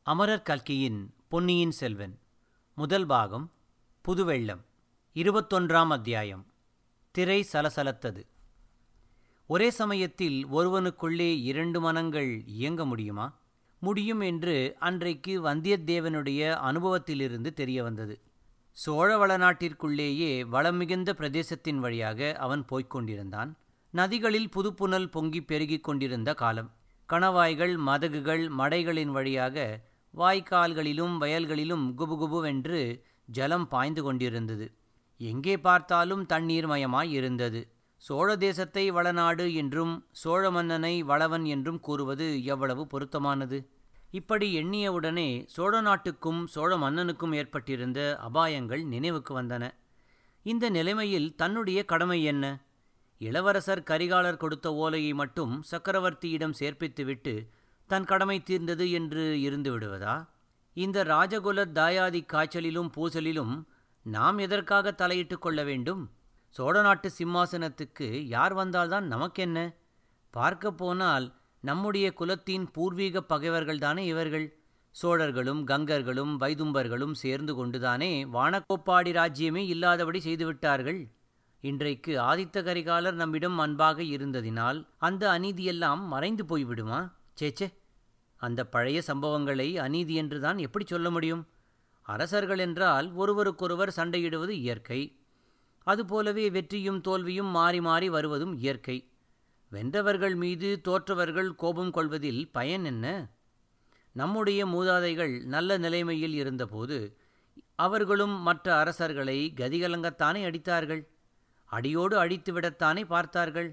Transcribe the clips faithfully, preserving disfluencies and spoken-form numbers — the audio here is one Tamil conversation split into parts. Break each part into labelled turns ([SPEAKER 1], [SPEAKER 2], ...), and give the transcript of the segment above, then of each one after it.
[SPEAKER 1] அமரர் கல்கியின் பொன்னியின் செல்வன் முதல் பாகம் புதுவெள்ளம் இருபத்தொன்றாம் அத்தியாயம். திரை சலசலத்தது. ஒரே சமயத்தில் ஒருவனுக்குள்ளே இரண்டு மனங்கள் இயங்க முடியுமா? முடியும் என்று அன்றைக்கு வந்தியத்தேவனுடைய அனுபவத்திலிருந்து தெரிய வந்தது. சோழ வளநாட்டிற்குள்ளேயே வளம் மிகுந்த பிரதேசத்தின் வழியாக அவன் போய்க் கொண்டிருந்தான். நதிகளில் புதுப்புனல் பொங்கி பெருகிக் கொண்டிருந்த காலம். கணவாய்கள் மதகுகள் மடைகளின் வழியாக வாய்க்கால்களிலும் வயல்களிலும் குபுகுபுவென்று ஜலம் பாய்ந்து கொண்டிருந்தது. எங்கே பார்த்தாலும் தண்ணீர் மயமாய் இருந்தது. சோழ தேசத்தை வளநாடு என்றும் சோழ மன்னனை வளவன் என்றும் கூறுவது எவ்வளவு பொருத்தமானது! இப்படி எண்ணியவுடனே சோழ நாட்டுக்கும் சோழ மன்னனுக்கும் ஏற்பட்டிருந்த அபாயங்கள் நினைவுக்கு வந்தன. இந்த நிலைமையில் தன்னுடைய கடமை என்ன? இளவரசர் கரிகாலர் கொடுத்த ஓலையை மட்டும் சக்கரவர்த்தியிடம் சேர்ப்பித்துவிட்டு தன் கடமை தீர்ந்தது என்று இருந்து விடுவதா? இந்த ராஜகுல தாயாதி காய்ச்சலிலும் பூசலிலும் நாம் எதற்காக தலையிட்டு கொள்ள வேண்டும்? சோழ நாட்டு சிம்மாசனத்துக்கு யார் வந்தால்தான் நமக்கென்ன? பார்க்க போனால் நம்முடைய குலத்தின் பூர்வீக பகைவர்கள்தானே இவர்கள். சோழர்களும் கங்கர்களும் வைதும்பர்களும் சேர்ந்து கொண்டுதானே வானக்கோப்பாடி ராஜ்யமே இல்லாதபடி செய்துவிட்டார்கள். இன்றைக்கு ஆதித்த கரிகாலர் நம்மிடம் அன்பாக இருந்ததினால் அந்த அநீதியெல்லாம் மறைந்து போய்விடுமா? சேச்சே, அந்த பழைய சம்பவங்களை அநீதி என்றுதான் எப்படி சொல்ல முடியும்? அரசர்கள் என்றால் ஒருவருக்கொருவர் சண்டையிடுவது இயற்கை. அதுபோலவே வெற்றியும் தோல்வியும் மாறி மாறி வருவதும் இயற்கை. வென்றவர்கள் மீது தோற்றவர்கள் கோபம் கொள்வதில் பயன் என்ன? நம்முடைய மூதாதைகள் நல்ல நிலைமையில் இருந்தபோது அவர்களும் மற்ற அரசர்களை கதிகலங்கத்தானே அடித்தார்கள். அடியோடு அழித்துவிடத்தானே பார்த்தார்கள்.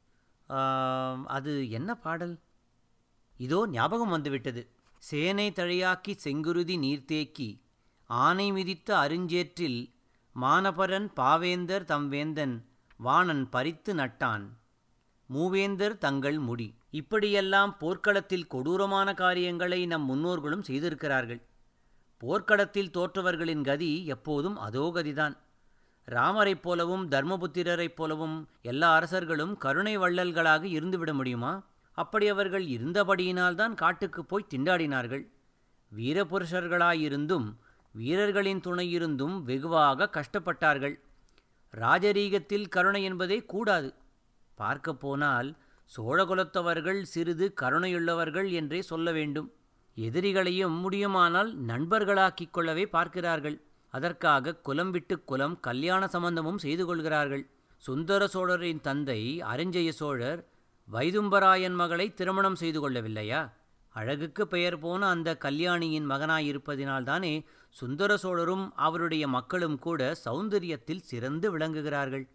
[SPEAKER 1] அது என்ன பாடல்? இதோ ஞாபகம் வந்துவிட்டது. சேனை தழையாக்கி செங்குருதி நீர்த்தேக்கி ஆனை மிதித்த அருஞ்சேற்றில் மானபரன் பாவேந்தர் தம்வேந்தன் வாணன் பறித்து நட்டான் மூவேந்தர் தங்கள் முடி. இப்படியெல்லாம் போர்க்களத்தில் கொடூரமான காரியங்களை நம் முன்னோர்களும் செய்திருக்கிறார்கள். போர்க்களத்தில் தோற்றவர்களின் கதி எப்போதும் அதோ கதிதான். ராமரைப் போலவும் தர்மபுத்திரரைப் போலவும் எல்லா அரசர்களும் கருணை வள்ளல்களாக இருந்துவிட முடியுமா? அப்படி அவர்கள் இருந்தபடியினால்தான் காட்டுக்கு போய் திண்டாடினார்கள். வீரபுருஷர்களாயிருந்தும் வீரர்களின் துணையிருந்தும் வெகுவாக கஷ்டப்பட்டார்கள். ராஜரீகத்தில் கருணை என்பதே கூடாது. பார்க்க போனால் சோழகுலத்தவர்கள் சிறிது கருணையுள்ளவர்கள் என்றே சொல்ல வேண்டும். எதிரிகளையும் முடியுமானால் நண்பர்களாக்கிக் கொள்ளவே பார்க்கிறார்கள். அதற்காக குலம் விட்டு குலம் கல்யாண சம்பந்தமும் செய்து கொள்கிறார்கள். சுந்தர சோழரின் தந்தை அரிஞ்சய சோழர் வைதும்பராயன் மகளை திருமணம் செய்து கொள்ளவில்லையா? அழகுக்கு பெயர் போன அந்த கல்யாணியின் மகனாயிருப்பதினால்தானே சுந்தர சோழரும் அவருடைய மக்களும் கூட சௌந்தரியத்தில் சிறந்து விளங்குகிறார்கள்.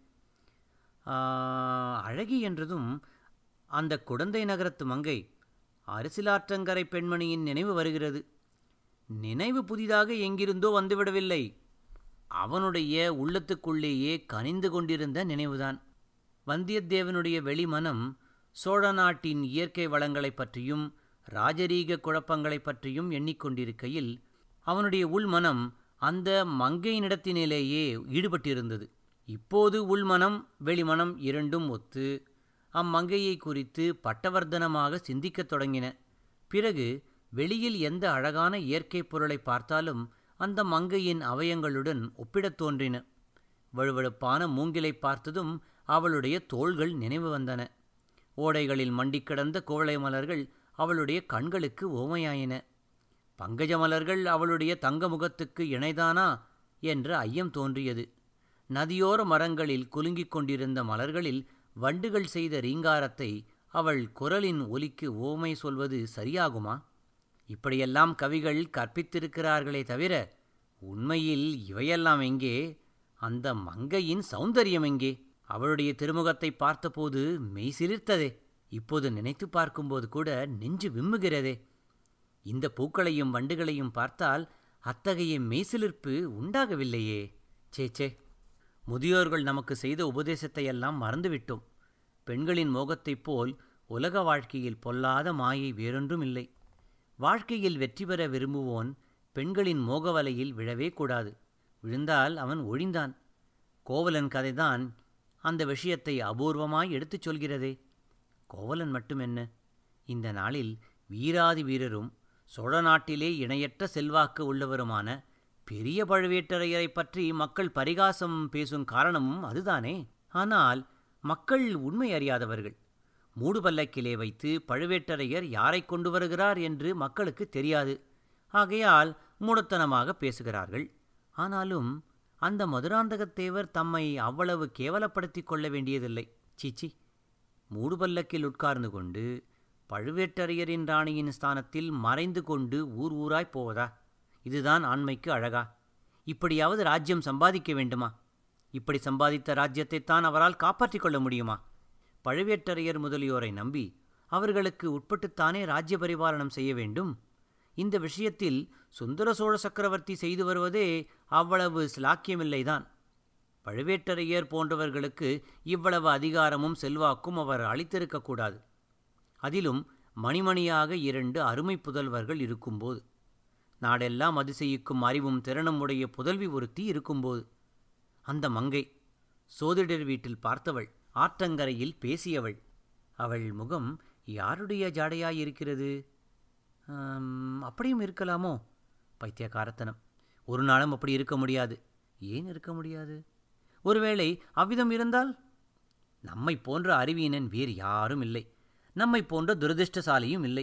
[SPEAKER 1] அழகி என்றதும் அந்த குடந்தை நகரத்து மங்கை அரசிலாற்றங்கரை பெண்மணியின் நினைவு வருகிறது. நினைவு புதிதாக எங்கிருந்தோ வந்துவிடவில்லை. அவனுடைய உள்ளத்துக்குள்ளேயே கனிந்து கொண்டிருந்த நினைவுதான். வந்தியத்தேவனுடைய வெளிமனம் சோழ நாட்டின் இயற்கை வளங்களைப் பற்றியும் ராஜரீக குழப்பங்களைப் பற்றியும் எண்ணிக்கொண்டிருக்கையில் அவனுடைய உள்மனம் அந்த மங்கையினிடத்தினிலேயே ஈடுபட்டிருந்தது. இப்போது உள்மனம் வெளிமனம் இரண்டும் ஒத்து அம்மங்கையை குறித்து பட்டவர்த்தனமாக சிந்திக்கத் தொடங்கின. பிறகு வெளியில் எந்த அழகான இயற்கை பொருளை பார்த்தாலும் அந்த மங்கையின் அவயங்களுடன் ஒப்பிடத் தோன்றின. வழுவழுப்பான மூங்கிலை பார்த்ததும் அவளுடைய தோள்கள் நினைவு வந்தன. ஓடைகளில் மண்டிக்கிடந்த குவளை மலர்கள் அவளுடைய கண்களுக்கு ஓமையாயின. பங்கஜ மலர்கள் அவளுடைய தங்க முகத்துக்கு இணைதானா என்ற ஐயம் தோன்றியது. நதியோர மரங்களில் குலுங்கிக் கொண்டிருந்த மலர்களில் வண்டுகள் செய்த ரீங்காரத்தை அவள் குரலின் ஒலிக்கு ஓமை சொல்வது சரியாகுமா? இப்படியெல்லாம் கவிகள் கற்பித்திருக்கிறார்களே தவிர உண்மையில் இவையெல்லாம் எங்கே? அந்த மங்கையின் சௌந்தரியம் எங்கே? அவளுடைய திருமுகத்தை பார்த்தபோது மெய் சிலிர்த்ததே. இப்போது நினைத்து பார்க்கும்போது கூட நெஞ்சு விம்முகிறதே. இந்த பூக்களையும் வண்டுகளையும் பார்த்தால் அத்தகைய மெய்சிலிர்ப்பு உண்டாகவில்லையே. சேச்சே, முதியோர்கள் நமக்கு செய்த உபதேசத்தையெல்லாம் மறந்துவிட்டோம். பெண்களின் மோகத்தைப் போல் உலக வாழ்க்கையில் பொல்லாத மாயை வேறொன்றும் இல்லை. வாழ்க்கையில் வெற்றி பெற விரும்புவோன் பெண்களின் மோகவலையில் விழவே கூடாது. விழுந்தால் அவன் ஒழிந்தான். கோவலன் கதைதான் அந்த விஷயத்தை அபூர்வமாய் எடுத்துச் சொல்கிறதே. கோவலன் மட்டுமென்ன, இந்த நாளில் வீராதி வீரரும் சோழ நாட்டிலே இணையற்ற செல்வாக்கு உள்ளவருமான பெரிய பழுவேட்டரையரை பற்றி மக்கள் பரிகாசம் பேசும் காரணமும் அதுதானே. ஆனால் மக்கள் உண்மை அறியாதவர்கள். மூடுபல்லக்கிலே வைத்து பழுவேட்டரையர் யாரை கொண்டு வருகிறார் என்று மக்களுக்கு தெரியாது. ஆகையால் மூடத்தனமாக பேசுகிறார்கள். ஆனாலும் அந்த மதுராந்தகத்தேவர் தம்மை அவ்வளவு கேவலப்படுத்திக் கொள்ள வேண்டியதில்லை. சீச்சி, மூடுபல்லக்கில் உட்கார்ந்து கொண்டு பழுவேட்டரையரின் ராணியின் ஸ்தானத்தில் மறைந்து கொண்டு ஊர் ஊராய் போவதா? இதுதான் ஆண்மைக்கு அழகா? இப்படியாவது ராஜ்யம் சம்பாதிக்க வேண்டுமா? இப்படி சம்பாதித்த ராஜ்யத்தைத்தான் அவரால் காப்பாற்றிக் கொள்ள முடியுமா? பழுவேட்டரையர் முதலியோரை நம்பி அவர்களுக்கு உட்பட்டுத்தானே ராஜ்ய பரிபாலனம் செய்ய வேண்டும். இந்த விஷயத்தில் சுந்தர சோழ சக்கரவர்த்தி செய்து வருவதே அவ்வளவு சிலாக்கியமில்லைதான். பழுவேட்டரையர் போன்றவர்களுக்கு இவ்வளவு அதிகாரமும் செல்வாக்கும் அவர் அளித்திருக்கக்கூடாது. அதிலும் மணிமணியாக இரண்டு அருமை புதல்வர்கள் இருக்கும்போது, நாடெல்லாம் அதிசயிக்கும் அறிவும் திறனும் உடைய புதல்வி ஒருத்தி இருக்கும்போது, அந்த மங்கை சோதிடர் வீட்டில் பார்த்தவள், ஆற்றங்கரையில் பேசியவள், அவள் முகம் யாருடைய ஜாடையாயிருக்கிறது? அப்படியும் இருக்கலாமோ? பைத்தியக்காரத்தனம். ஒரு நாளும் அப்படி இருக்க முடியாது. ஏன் இருக்க முடியாது? ஒருவேளை அவ்விதம் இருந்தால் நம்மை போன்ற அறிவீனன் வேறு யாரும் இல்லை. நம்மை போன்ற துரதிருஷ்டசாலியும் இல்லை.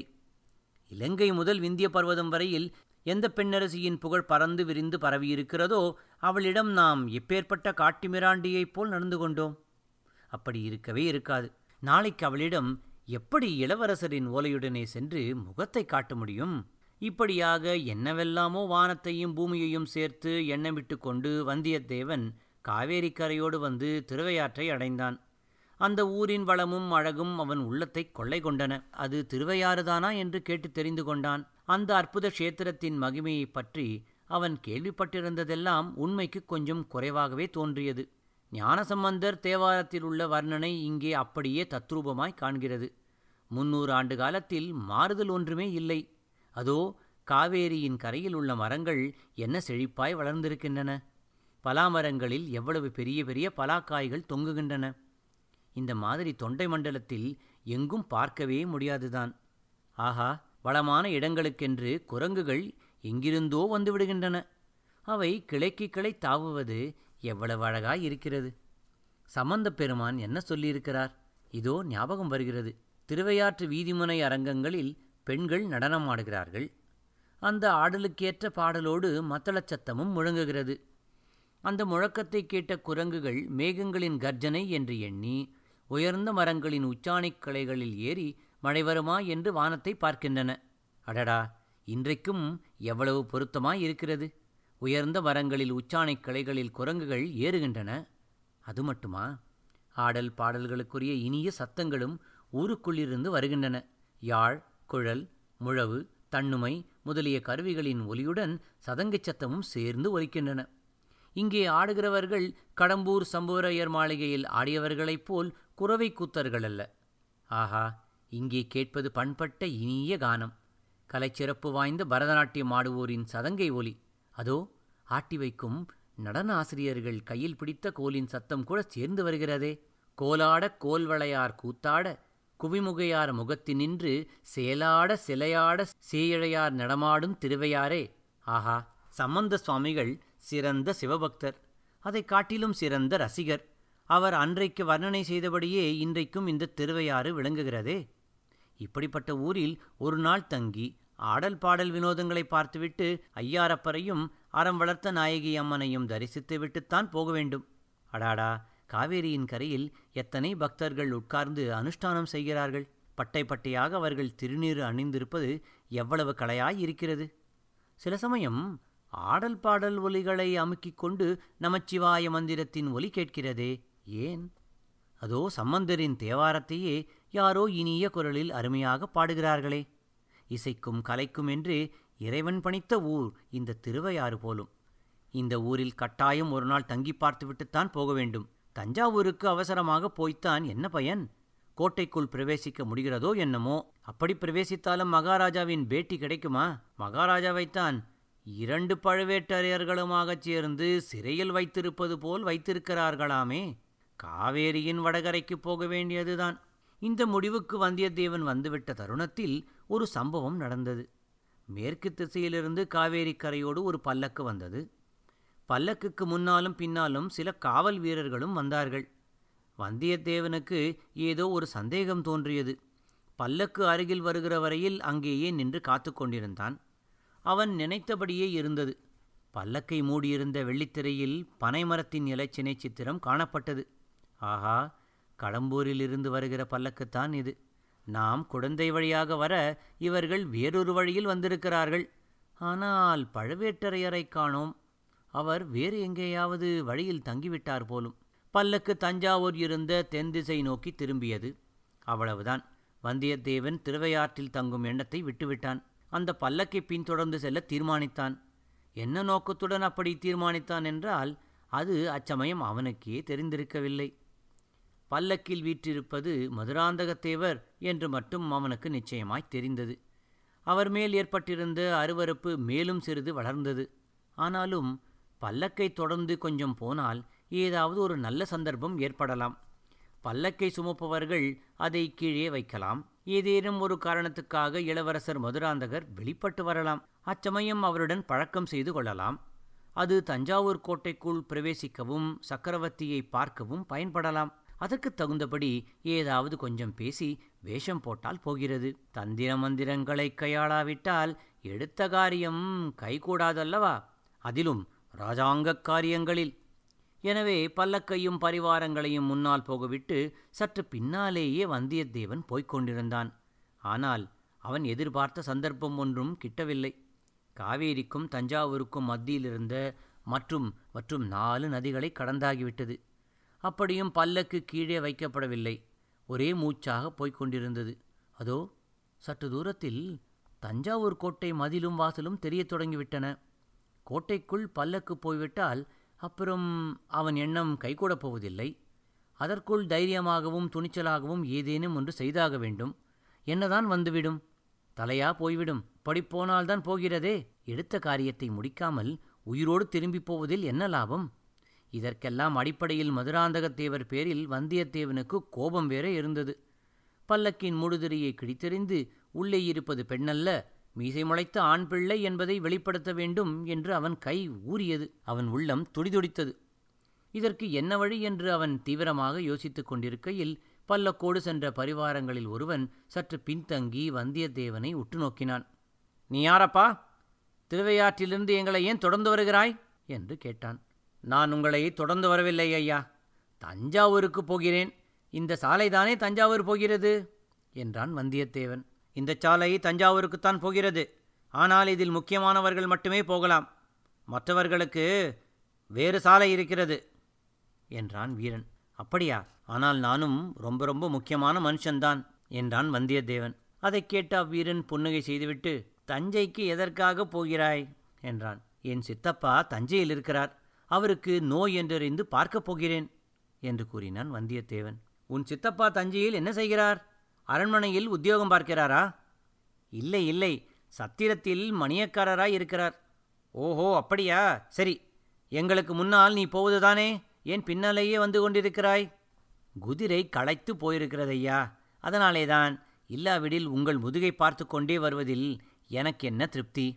[SPEAKER 1] இலங்கை முதல் விந்திய பர்வதம் வரையில் எந்த பெண்ணரசியின் புகழ் பறந்து விரிந்து பரவியிருக்கிறதோ அவளிடம் நாம் எப்பேற்பட்ட காட்டுமிராண்டியைப் போல் நடந்து கொண்டோம். அப்படி இருக்கவே இருக்காது. நாளைக்கு அவளிடம் எப்படி இளவரசரின் ஓலையுடனே சென்று முகத்தை காட்ட முடியும்? இப்படியாக என்னவெல்லாமோ வானத்தையும் பூமியையும் சேர்த்து எண்ணமிட்டு கொண்டு வந்தியத்தேவன் காவேரி கரையோடு வந்து திருவையாற்றை அடைந்தான். அந்த ஊரின் வளமும் அழகும் அவன் உள்ளத்தை கொள்ளை கொண்டன. அது திருவையாறுதானா என்று கேட்டு தெரிந்து கொண்டான். அந்த அற்புத க்ஷேத்திரத்தின் மகிமையைப் பற்றி அவன் கேள்விப்பட்டிருந்ததெல்லாம் உண்மைக்கு கொஞ்சம் குறைவாகவே தோன்றியது. ஞானசம்பந்தர் தேவாரத்தில் உள்ள வர்ணனை இங்கே அப்படியே தத்ரூபமாய் காண்கிறது. முன்னூறு ஆண்டு காலத்தில் மாறுதல் ஒன்றுமே இல்லை. அதோ காவேரியின் கரையில் உள்ள மரங்கள் என்ன செழிப்பாய் வளர்ந்திருக்கின்றன. பலாமரங்களில் எவ்வளவு பெரிய பெரிய பலாக்காய்கள் தொங்குகின்றன. இந்த மாதிரி தொண்டை மண்டலத்தில் எங்கும் பார்க்கவே முடியாதுதான். ஆஹா, வளமான இடங்களுக்கென்று குரங்குகள் எங்கிருந்தோ வந்து விடுகின்றன. அவை கிளைக்கு கிளை தாவுவது எவ்வளவு அழகாய் இருக்கிறது. சம்பந்தப் பெருமான் என்ன சொல்லியிருக்கிறார்? இதோ ஞாபகம் வருகிறது. திருவையாற்று வீதிமுனை அரங்கங்களில் பெண்கள் நடனம் ஆடுகிறார்கள். அந்த ஆடலுக்கேற்ற பாடலோடு மத்தளச் சத்தமும் முழங்குகிறது. அந்த முழக்கத்தை கேட்ட குரங்குகள் மேகங்களின் கர்ஜனை என்று எண்ணி உயர்ந்த மரங்களின் உச்சாணிக் கிளைகளில் ஏறி மழை வருமா என்று வானத்தை பார்க்கின்றன. அடடா, இன்றைக்கும் எவ்வளவு பொருத்தமாய் இருக்கிறது. உயர்ந்த மரங்களில் உச்சாணிக் கிளைகளில் குரங்குகள் ஏறுகின்றன. அது மட்டுமா, ஆடல் பாடல்களுக்குரிய இனிய சத்தங்களும் ஊருக்குள்ளிருந்து வருகின்றன. யாழ், குழல், முழவு, தண்ணுமை முதலிய கருவிகளின் ஒலியுடன் சதங்கைச் சத்தமும் சேர்ந்து ஒலிக்கின்றன. இங்கே ஆடுகிறவர்கள் கடம்பூர் சம்புவரையர் மாளிகையில் ஆடியவர்களைப் போல் குரவை கூத்தர்கள் அல்ல. ஆஹா, இங்கே கேட்பது பண்பட்ட இனிய கானம். கலைச்சிறப்பு வாய்ந்த பரதநாட்டியம் ஆடுவோரின் சதங்கை ஒலி. அதோ ஆட்டி வைக்கும் நடன ஆசிரியர்கள் கையில் பிடித்த கோலின் சத்தம் கூட சேர்ந்து வருகிறதே. கோலாட கோல்வளையார் கூத்தாட குவிமுகையார் முகத்தினின்று சேலாட சிலையாட சேயிழையார் நடமாடும் திருவையாரே. ஆஹா, சம்பந்த சுவாமிகள் சிறந்த சிவபக்தர், அதை காட்டிலும் சிறந்த ரசிகர். அவர் அன்றைக்கு வர்ணனை செய்தபடியே இன்றைக்கும் இந்த திருவையாறு விளங்குகிறதே. இப்படிப்பட்ட ஊரில் ஒரு நாள் தங்கி ஆடல் பாடல் வினோதங்களை பார்த்துவிட்டு ஐயாரப்பரையும் அறம் வளர்த்த நாயகி அம்மனையும் தரிசித்து விட்டுத்தான் போக வேண்டும். அடாடா, காவேரியின் கரையில் எத்தனை பக்தர்கள் உட்கார்ந்து அனுஷ்டானம் செய்கிறார்கள். பட்டை பட்டையாக அவர்கள் திருநீறு அணிந்திருப்பது எவ்வளவு கலையாய் இருக்கிறது. சில சமயம் ஆடல் பாடல் ஒலிகளை அமுக்கிக் கொண்டு நமச்சிவாய மந்திரத்தின் ஒலி கேட்கிறதே, ஏன்? அதோ சம்பந்தரின் தேவாரத்தையே யாரோ இனிய குரலில் அருமையாக பாடுகிறார்களே. இசைக்கும் கலைக்கும் என்று இறைவன் பணித்த ஊர் இந்த திருவையாறு போலும். இந்த ஊரில் கட்டாயம் ஒரு நாள் தங்கி பார்த்துவிட்டுத்தான் போக வேண்டும். தஞ்சாவூருக்கு அவசரமாக போய்த்தான் என்ன பயன்? கோட்டைக்குள் பிரவேசிக்க முடிகிறதோ என்னமோ. அப்படி பிரவேசித்தாலும் மகாராஜாவின் பேட்டி கிடைக்குமா? மகாராஜாவைத்தான் இரண்டு பழுவேட்டரையர்களுமாகச் சேர்ந்து சிறையில் வைத்திருப்பது போல் வைத்திருக்கிறார்களாமே. காவேரியின் வடகரைக்கு போக வேண்டியதுதான். இந்த முடிவுக்கு வந்தியத்தேவன் வந்துவிட்ட தருணத்தில் ஒரு சம்பவம் நடந்தது. மேற்கு திசையிலிருந்து காவேரி கரையோடு ஒரு பல்லக்கு வந்தது. பல்லக்குக்கு முன்னாலும் பின்னாலும் சில காவல் வீரர்களும் வந்தார்கள். வந்தியத்தேவனுக்கு ஏதோ ஒரு சந்தேகம் தோன்றியது. பல்லக்கு அருகில் வருகிற வரையில் அங்கேயே நின்று காத்து கொண்டிருந்தான். அவன் நினைத்தபடியே இருந்தது. பல்லக்கை மூடியிருந்த வெள்ளித்திரையில் பனைமரத்தின் இலைச்சினை சித்திரம் காணப்பட்டது. ஆஹா, கடம்பூரிலிருந்து வருகிற பல்லக்குத்தான் இது. நாம் குடந்தை வழியாக வர இவர்கள் வேறொரு வழியில் வந்திருக்கிறார்கள். ஆனால் பழுவேட்டரையரை காணோம். அவர் வேறு எங்கேயாவது வழியில் தங்கிவிட்டார் போலும். பல்லக்கு தஞ்சாவூர் இருந்த தென் திசை நோக்கி திரும்பியது. அவ்வளவுதான். வந்தியத்தேவன் திருவையாற்றில் தங்கும் எண்ணத்தை விட்டுவிட்டான். அந்த பல்லக்கை பின்தொடர்ந்து செல்ல தீர்மானித்தான். என்ன நோக்கத்துடன் அப்படி தீர்மானித்தான் என்றால் அது அச்சமயம் அவனுக்கே தெரிந்திருக்கவில்லை. பல்லக்கில் வீற்றிருப்பது மதுராந்தகத்தேவர் என்று மட்டும் அவனுக்கு நிச்சயமாய் தெரிந்தது. அவர் மேல் ஏற்பட்டிருந்த அருவருப்பு மேலும் சிறிது வளர்ந்தது. ஆனாலும் பல்லக்கை தொடர்ந்து கொஞ்சம் போனால் ஏதாவது ஒரு நல்ல சந்தர்ப்பம் ஏற்படலாம். பல்லக்கை சுமப்பவர்கள் அதை கீழே வைக்கலாம். ஏதேனும் ஒரு காரணத்துக்காக இளவரசர் மதுராந்தகர் வெளிப்பட்டு வரலாம். அச்சமயம் அவருடன் பழக்கம் செய்து கொள்ளலாம். அது தஞ்சாவூர் கோட்டைக்குள் பிரவேசிக்கவும் சக்கரவர்த்தியை பார்க்கவும் பயன்படலாம். அதற்கு தகுந்தபடி ஏதாவது கொஞ்சம் பேசி வேஷம் போட்டால் போகிறது. தந்திர மந்திரங்களை கையாளாவிட்டால் எடுத்த காரியம் கைகூடாதல்லவா, அதிலும் இராஜாங்க காரியங்களில். எனவே பல்லக்கையும் பரிவாரங்களையும் முன்னால் போகவிட்டு சற்று பின்னாலேயே வந்தியத்தேவன் போய்க் கொண்டிருந்தான். ஆனால் அவன் எதிர்பார்த்த சந்தர்ப்பம் ஒன்றும் கிட்டவில்லை. காவேரிக்கும் தஞ்சாவூருக்கும் மத்தியிலிருந்த மற்றும் மற்றும் நாலு நதிகளை கடந்தாகிவிட்டது. அப்படியும் பல்லக்கு கீழே வைக்கப்படவில்லை. ஒரே மூச்சாக போய்க் கொண்டிருந்தது. அதோ சற்று தூரத்தில் தஞ்சாவூர் கோட்டை மதிலும் வாசலும் தெரியத் தொடங்கிவிட்டன. கோட்டைக்குள் பல்லக்கு போய்விட்டால் அப்புறம் அவன் எண்ணம் கைகூடப் போவதில்லை. அதற்குள் தைரியமாகவும் துணிச்சலாகவும் ஏதேனும் ஒன்று செய்தாக வேண்டும். என்னதான் வந்துவிடும்? தலையா போய்விடும். படிப்போனால்தான் போகிறதே. எடுத்த காரியத்தை முடிக்காமல் உயிரோடு திரும்பி போவதில் என்ன லாபம்? இதற்கெல்லாம் அடிப்படையில் மதுராந்தகத்தேவர் பேரில் வந்தியத்தேவனுக்கு கோபம் வேற இருந்தது. பல்லக்கின் மூடுதிரியை கிழித்தெறிந்து உள்ளே இருப்பது பெண்ணல்ல, மீசை முளைத்த ஆண் பிள்ளை என்பதை வெளிப்படுத்த வேண்டும் என்று அவன் கை ஊறியது. அவன் உள்ளம் துடிதுடித்தது. இதற்கு என்ன வழி என்று அவன் தீவிரமாக யோசித்துக் கொண்டிருக்கையில் பல்லக்கோடு சென்ற பரிவாரங்களில் ஒருவன் சற்று பின்தங்கி வந்தியத்தேவனை உற்று நோக்கினான். நீ யாரப்பா? திருவையாற்றிலிருந்து எங்களை ஏன் தொடர்ந்து வருகிறாய் என்று கேட்டான். நான் உங்களை தொடர்ந்து வரவில்லை ஐயா. தஞ்சாவூருக்கு போகிறேன். இந்த சாலைதானே தஞ்சாவூர் போகிறது என்றான் வந்தியத்தேவன். இந்த சாலை தஞ்சாவூருக்குத்தான் போகிறது. ஆனால் இதில் முக்கியமானவர்கள் மட்டுமே போகலாம். மற்றவர்களுக்கு வேறு சாலை இருக்கிறது என்றான் வீரன். அப்படியா? ஆனால் நானும் ரொம்ப ரொம்ப முக்கியமான மனுஷன்தான் என்றான் வந்தியத்தேவன். அதைக் கேட்ட அவ்வீரன் புன்னகை செய்துவிட்டு, தஞ்சைக்கு எதற்காக போகிறாய் என்றான். என் சித்தப்பா தஞ்சையில் இருக்கிறார். அவருக்கு நோய் என்றறிந்து பார்க்கப் போகிறேன் என்று கூறினான் வந்தியத்தேவன். உன் சித்தப்பா தஞ்சையில் என்ன செய்கிறார்? அரண்மனையில் உத்தியோகம் பார்க்கிறாரா? இல்லை இல்லை, சத்திரத்தில் மணியக்காரராய் இருக்கிறார். ஓஹோ, அப்படியா? சரி, எங்களுக்கு முன்னால் நீ போவதுதானே? ஏன் பின்னாலேயே வந்து கொண்டிருக்கிறாய்? குதிரை களைத்து போயிருக்கிறதையா, அதனாலேதான். இல்லாவிடில் உங்கள் முதுகை பார்த்து கொண்டே வருவதில் எனக்கு என்ன திருப்தி?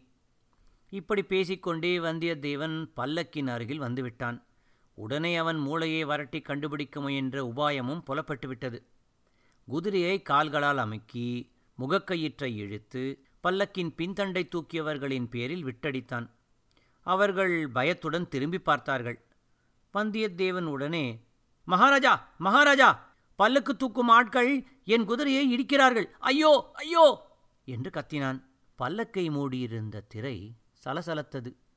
[SPEAKER 1] இப்படி பேசிக்கொண்டே வந்தியத்தேவன் பல்லக்கின் அருகில் வந்துவிட்டான். உடனே அவன் மூளையை வரட்டி கண்டுபிடிக்க முயன்ற உபாயமும் புலப்பட்டுவிட்டது. குதிரையை கால்களால் அமுக்கி முகக்கயிற்றை இழுத்து பல்லக்கின் பின்தண்டை தூக்கியவர்களின் பேரில் விட்டடித்தான். அவர்கள் பயத்துடன் திரும்பி பார்த்தார்கள். வந்தியத்தேவன் உடனே, மகாராஜா, மகாராஜா, பல்லக்கு தூக்கும் ஆட்கள் என் குதிரையை இடிக்கிறார்கள், ஐயோ ஐயோ என்று கத்தினான். பல்லக்கை மூடியிருந்த திரை சலசலத்தது.